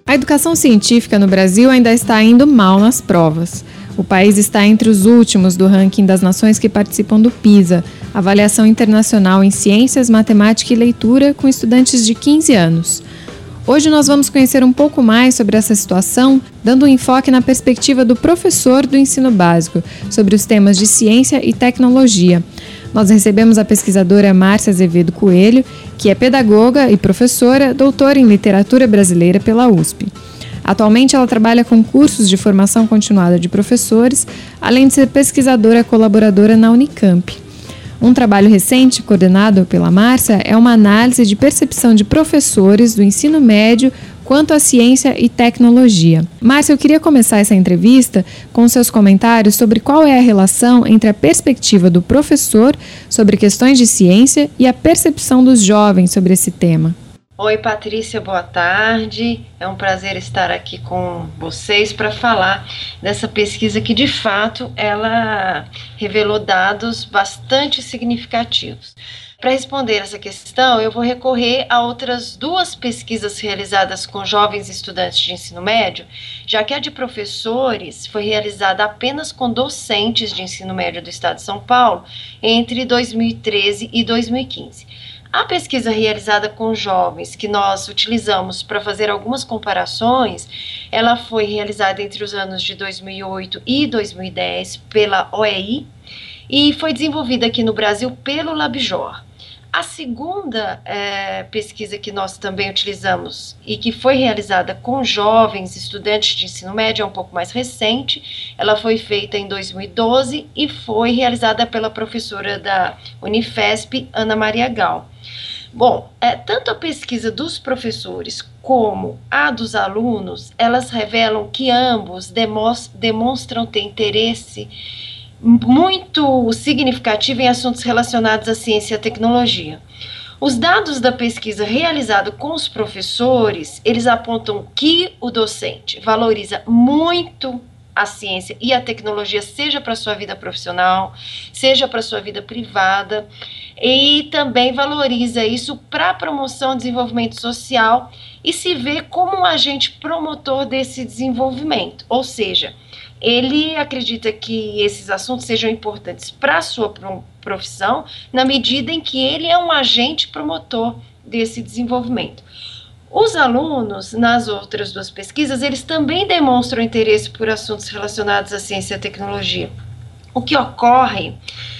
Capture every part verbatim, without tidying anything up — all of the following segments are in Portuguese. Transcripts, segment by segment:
A educação científica no Brasil ainda está indo mal nas provas. O país está entre os últimos do ranking das nações que participam do PISA, Avaliação Internacional em Ciências, Matemática e Leitura, com estudantes de quinze anos. Hoje nós vamos conhecer um pouco mais sobre essa situação, dando um enfoque na perspectiva do professor do ensino básico, sobre os temas de ciência e tecnologia. Nós recebemos a pesquisadora Márcia Azevedo Coelho, que é pedagoga e professora, doutora em literatura brasileira pela U S P. Atualmente ela trabalha com cursos de formação continuada de professores, além de ser pesquisadora colaboradora na Unicamp. Um trabalho recente, coordenado pela Márcia, é uma análise de percepção de professores do ensino médio quanto à ciência e tecnologia. Márcia, eu queria começar essa entrevista com seus comentários sobre qual é a relação entre a perspectiva do professor sobre questões de ciência e a percepção dos jovens sobre esse tema. Oi, Patrícia, boa tarde. É um prazer estar aqui com vocês para falar dessa pesquisa que, de fato, ela revelou dados bastante significativos. Para responder essa questão, eu vou recorrer a outras duas pesquisas realizadas com jovens estudantes de ensino médio, já que a de professores foi realizada apenas com docentes de ensino médio do estado de São Paulo entre dois mil e treze e dois mil e quinze. A pesquisa realizada com jovens, que nós utilizamos para fazer algumas comparações, ela foi realizada entre os anos de dois mil e oito e dois mil e dez pela O E I e foi desenvolvida aqui no Brasil pelo LabJOR. A segunda é, pesquisa que nós também utilizamos e que foi realizada com jovens estudantes de ensino médio é um pouco mais recente. Ela foi feita em dois mil e doze e foi realizada pela professora da Unifesp, Ana Maria Gal. Bom, é, tanto a pesquisa dos professores como a dos alunos, elas revelam que ambos demos, demonstram ter interesse muito significativo em assuntos relacionados à ciência e à tecnologia. Os dados da pesquisa realizada com os professores, eles apontam que o docente valoriza muito a ciência e a tecnologia, seja para a sua vida profissional, seja para a sua vida privada, e também valoriza isso para a promoção e desenvolvimento social e se vê como um agente promotor desse desenvolvimento, ou seja, ele acredita que esses assuntos sejam importantes para a sua profissão, na medida em que ele é um agente promotor desse desenvolvimento. Os alunos, nas outras duas pesquisas, eles também demonstram interesse por assuntos relacionados à ciência e à tecnologia. O que ocorre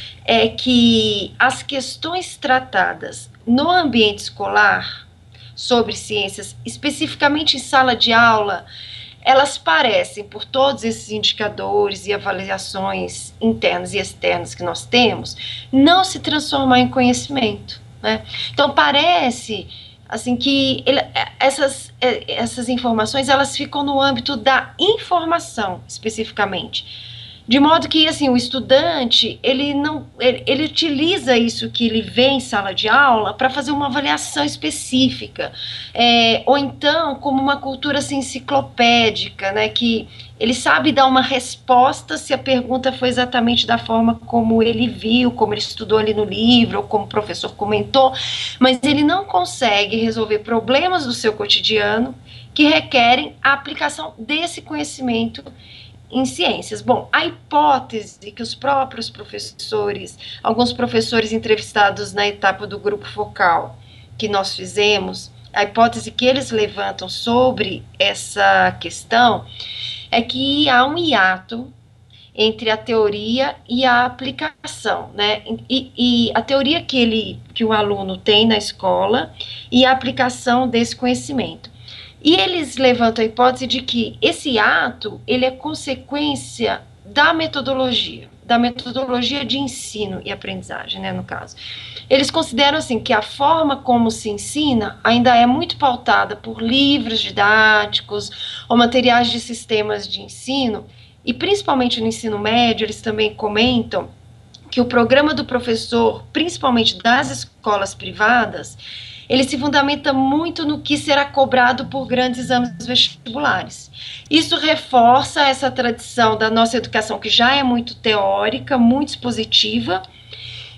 é que as questões tratadas no ambiente escolar sobre ciências, especificamente em sala de aula, elas parecem, por todos esses indicadores e avaliações internas e externas que nós temos, não se transformar em conhecimento, né? Então, parece assim que ele, essas, essas informações elas ficam no âmbito da informação, especificamente. De modo que, assim, o estudante, ele não, ele, ele utiliza isso que ele vê em sala de aula para fazer uma avaliação específica, é, ou então como uma cultura assim, enciclopédica, né, que ele sabe dar uma resposta se a pergunta foi exatamente da forma como ele viu, como ele estudou ali no livro, ou como o professor comentou, mas ele não consegue resolver problemas do seu cotidiano que requerem a aplicação desse conhecimento em ciências. Bom, a hipótese que os próprios professores, alguns professores entrevistados na etapa do grupo focal que nós fizemos, a hipótese que eles levantam sobre essa questão é que há um hiato entre a teoria e a aplicação, né? E, e a teoria que, ele, que o aluno tem na escola e a aplicação desse conhecimento. E eles levantam a hipótese de que esse ato, ele é consequência da metodologia, da metodologia de ensino e aprendizagem, né, no caso. Eles consideram, assim, que a forma como se ensina ainda é muito pautada por livros didáticos ou materiais de sistemas de ensino, e principalmente no ensino médio, eles também comentam que o programa do professor, principalmente das escolas privadas, ele se fundamenta muito no que será cobrado por grandes exames vestibulares. Isso reforça essa tradição da nossa educação, que já é muito teórica, muito expositiva,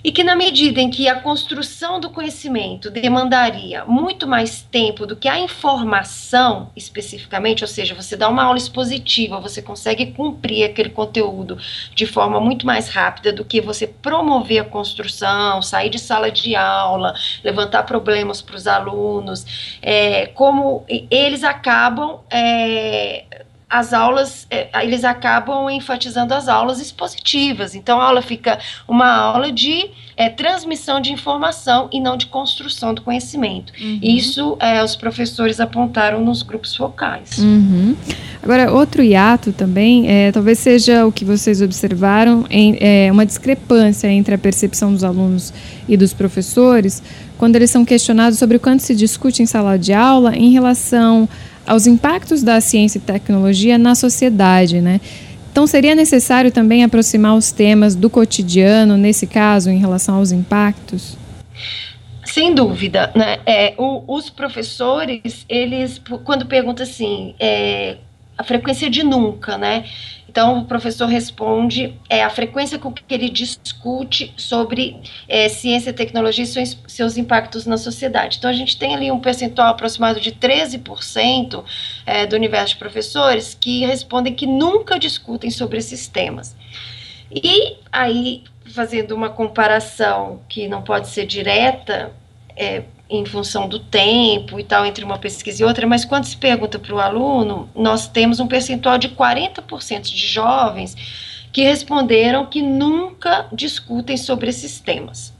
E que na medida em que a construção do conhecimento demandaria muito mais tempo do que a informação especificamente, ou seja, você dá uma aula expositiva, você consegue cumprir aquele conteúdo de forma muito mais rápida do que você promover a construção, sair de sala de aula, levantar problemas para os alunos, é, como eles acabam... É, as aulas, eles acabam enfatizando as aulas expositivas, então a aula fica uma aula de é, transmissão de informação e não de construção do conhecimento. Uhum. Isso é, os professores apontaram nos grupos focais. Uhum. Agora, outro hiato também, é, talvez seja o que vocês observaram, em, é, uma discrepância entre a percepção dos alunos e dos professores, quando eles são questionados sobre o quanto se discute em sala de aula em relação aos impactos da ciência e tecnologia na sociedade, né? Então, seria necessário também aproximar os temas do cotidiano, nesse caso, em relação aos impactos? Sem dúvida, né? É, o, os professores, eles, quando perguntam assim, é, a frequência de nunca, né? Então, o professor responde é, a frequência com que ele discute sobre é, ciência e tecnologia e seus, seus impactos na sociedade. Então, a gente tem ali um percentual aproximado de treze por cento é, do universo de professores que respondem que nunca discutem sobre esses temas. E aí, fazendo uma comparação que não pode ser direta, é, em função do tempo e tal, entre uma pesquisa e outra, mas quando se pergunta para o aluno, nós temos um percentual de quarenta por cento de jovens que responderam que nunca discutem sobre esses temas.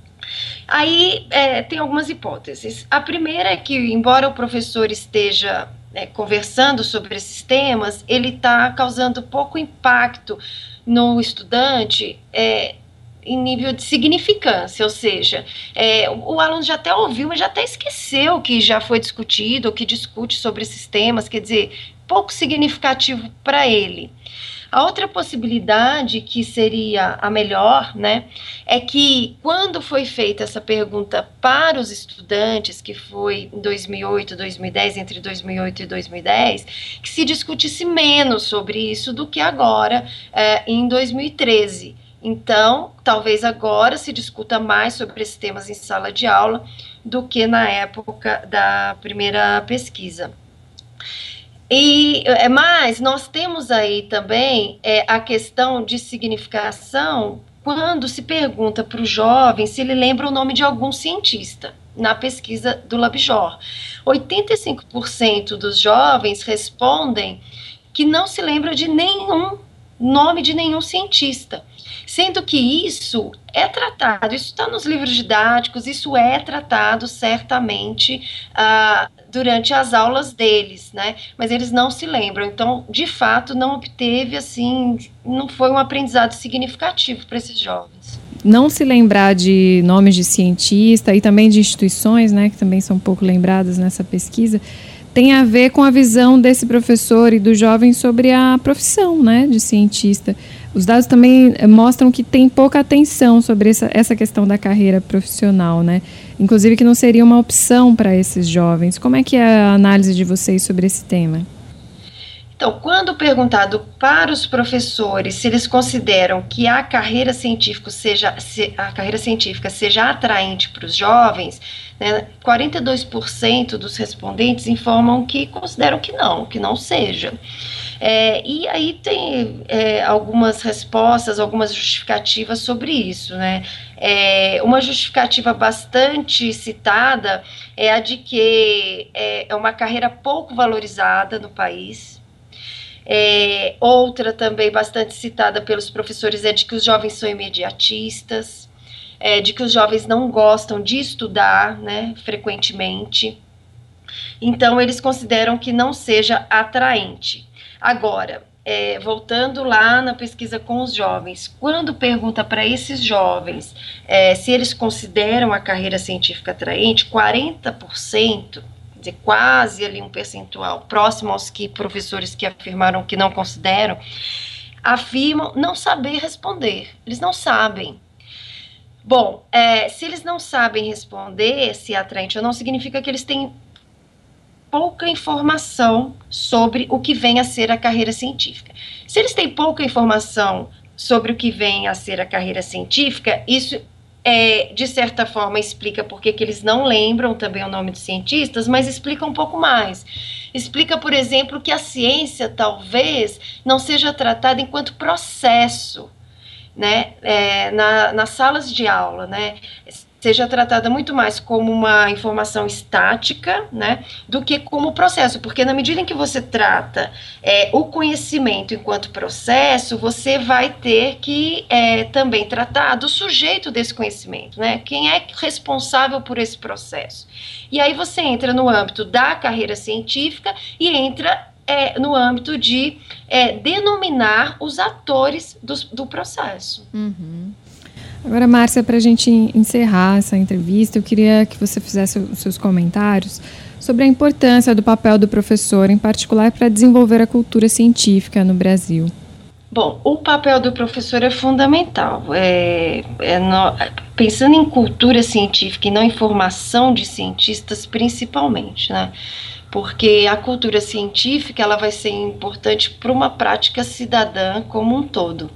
Aí é, tem algumas hipóteses. A primeira é que, embora o professor esteja é, conversando sobre esses temas, ele está causando pouco impacto no estudante, é, em nível de significância, ou seja, é, o, o aluno já até ouviu, mas já até esqueceu que já foi discutido, ou que discute sobre esses temas, quer dizer, pouco significativo para ele. A outra possibilidade, que seria a melhor, né, é que quando foi feita essa pergunta para os estudantes, que foi em dois mil e oito, dois mil e dez, entre dois mil e oito e dois mil e dez, que se discutisse menos sobre isso do que agora, é, em dois mil e treze. Então, talvez agora se discuta mais sobre esses temas em sala de aula do que na época da primeira pesquisa. E, mas nós temos aí também é, a questão de significação quando se pergunta para o jovem se ele lembra o nome de algum cientista, na pesquisa do LabJOR. oitenta e cinco por cento dos jovens respondem que não se lembra de nenhum nome de nenhum cientista, sendo que isso é tratado, isso está nos livros didáticos, isso é tratado certamente ah, durante as aulas deles, né? Mas eles não se lembram, então, de fato, não obteve, assim, não foi um aprendizado significativo para esses jovens. Não se lembrar de nomes de cientista e também de instituições, né, que também são pouco lembradas nessa pesquisa, tem a ver com a visão desse professor e do jovem sobre a profissão, né, de cientista. Os dados também mostram que tem pouca atenção sobre essa, essa questão da carreira profissional, né? Inclusive que não seria uma opção para esses jovens. Como é que é a análise de vocês sobre esse tema? Então, quando perguntado para os professores se eles consideram que a carreira científica seja, se, a carreira científica seja atraente para os jovens, né, quarenta e dois por cento dos respondentes informam que consideram que não, que não seja. É, e aí tem é, algumas respostas, algumas justificativas sobre isso, né? É, uma justificativa bastante citada é a de que é, é uma carreira pouco valorizada no país. É, outra também bastante citada pelos professores é de que os jovens são imediatistas, é, de que os jovens não gostam de estudar, né, frequentemente. Então, eles consideram que não seja atraente. Agora, é, voltando lá na pesquisa com os jovens, quando pergunta para esses jovens é, se eles consideram a carreira científica atraente, quarenta por cento, quer dizer, quase ali um percentual próximo aos que professores que afirmaram que não consideram, afirmam não saber responder, eles não sabem. Bom, é, se eles não sabem responder se é atraente ou não, significa que eles têm pouca informação sobre o que vem a ser a carreira científica. Se eles têm pouca informação sobre o que vem a ser a carreira científica, isso é, de certa forma explica por que que eles não lembram também o nome dos cientistas, mas explica um pouco mais. Explica, por exemplo, que a ciência talvez não seja tratada enquanto processo, né, é, na, nas salas de aula, né, seja tratada muito mais como uma informação estática, né, do que como processo, porque na medida em que você trata é, o conhecimento enquanto processo, você vai ter que é, também tratar do sujeito desse conhecimento, né, quem é responsável por esse processo. E aí você entra no âmbito da carreira científica e entra é, no âmbito de é, denominar os atores do, do processo. Uhum. Agora, Márcia, para a gente encerrar essa entrevista, eu queria que você fizesse os seus comentários sobre a importância do papel do professor, em particular para desenvolver a cultura científica no Brasil. Bom, o papel do professor é fundamental. É, é no, pensando em cultura científica e não em formação de cientistas, principalmente, né? Porque a cultura científica ela vai ser importante para uma prática cidadã como um todo.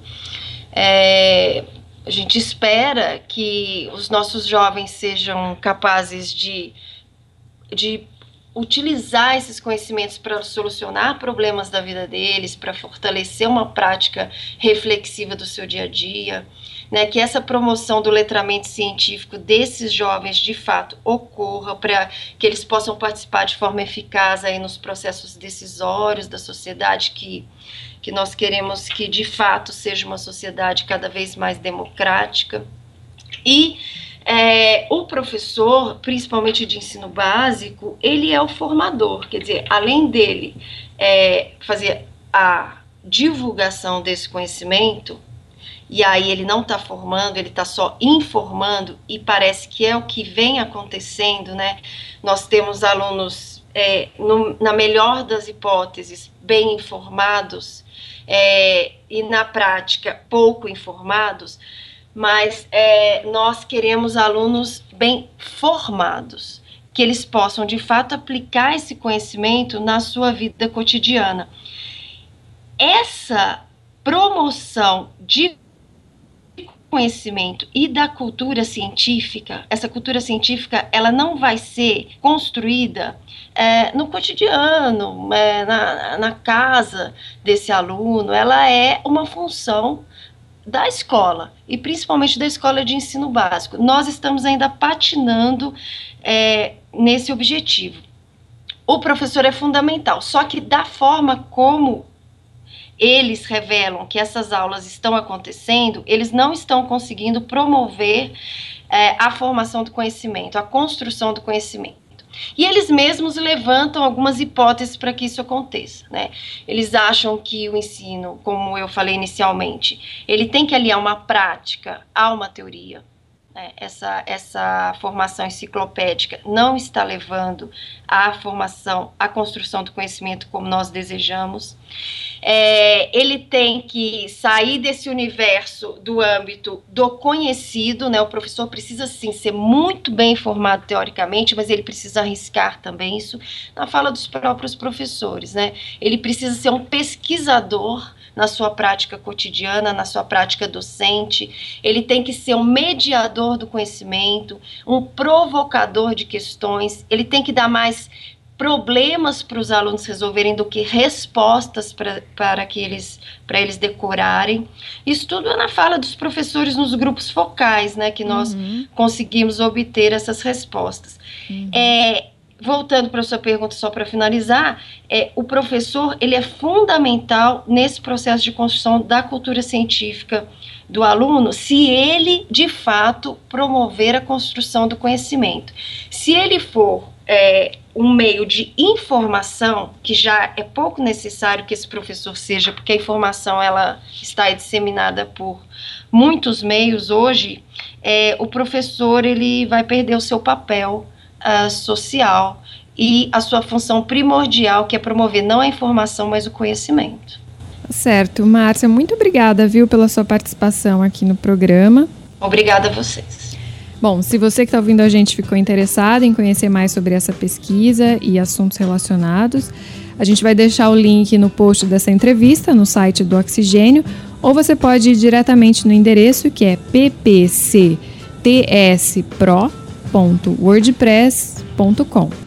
É, a gente espera que os nossos jovens sejam capazes de, de utilizar esses conhecimentos para solucionar problemas da vida deles, para fortalecer uma prática reflexiva do seu dia a dia, né, que essa promoção do letramento científico desses jovens de fato ocorra para que eles possam participar de forma eficaz aí nos processos decisórios da sociedade, que, que nós queremos que de fato seja uma sociedade cada vez mais democrática. E É, o professor, principalmente de ensino básico, ele é o formador, quer dizer, além dele é, fazer a divulgação desse conhecimento, e aí ele não está formando, ele está só informando, e parece que é o que vem acontecendo, né? Nós temos alunos, é, no, na melhor das hipóteses, bem informados, é, e na prática pouco informados, mas é, nós queremos alunos bem formados, que eles possam de fato aplicar esse conhecimento na sua vida cotidiana. Essa promoção de conhecimento e da cultura científica, essa cultura científica, ela não vai ser construída é, no cotidiano, é, na, na casa desse aluno, ela é uma função da escola, e principalmente da escola de ensino básico. Nós estamos ainda patinando é, nesse objetivo. O professor é fundamental, só que da forma como eles revelam que essas aulas estão acontecendo, eles não estão conseguindo promover é, a formação do conhecimento, a construção do conhecimento. E eles mesmos levantam algumas hipóteses para que isso aconteça, né? Eles acham que o ensino, como eu falei inicialmente, ele tem que aliar uma prática a uma teoria. Né? Essa, essa formação enciclopédica não está levando à formação, à construção do conhecimento como nós desejamos. É, ele tem que sair desse universo do âmbito do conhecido, né? O professor precisa sim ser muito bem informado teoricamente, mas ele precisa arriscar também isso na fala dos próprios professores, né? Ele precisa ser um pesquisador na sua prática cotidiana, na sua prática docente. Ele tem que ser um mediador do conhecimento, um provocador de questões. Ele tem que dar mais problemas para os alunos resolverem do que respostas pra, para que eles, para eles decorarem. Isso tudo é na fala dos professores nos grupos focais, né, que nós uhum. conseguimos obter essas respostas. Uhum. É, voltando para a sua pergunta, só para finalizar, é, o professor ele é fundamental nesse processo de construção da cultura científica do aluno, se ele, de fato, promover a construção do conhecimento. Se ele for é, um meio de informação, que já é pouco necessário que esse professor seja, porque a informação ela está disseminada por muitos meios hoje, é, o professor ele vai perder o seu papel uh, social e a sua função primordial, que é promover não a informação, mas o conhecimento. Certo. Márcia, muito obrigada, viu, pela sua participação aqui no programa. Obrigada a vocês. Bom, se você que está ouvindo a gente ficou interessado em conhecer mais sobre essa pesquisa e assuntos relacionados, a gente vai deixar o link no post dessa entrevista no site do Oxigênio, ou você pode ir diretamente no endereço que é p p c t s pro ponto wordpress ponto com.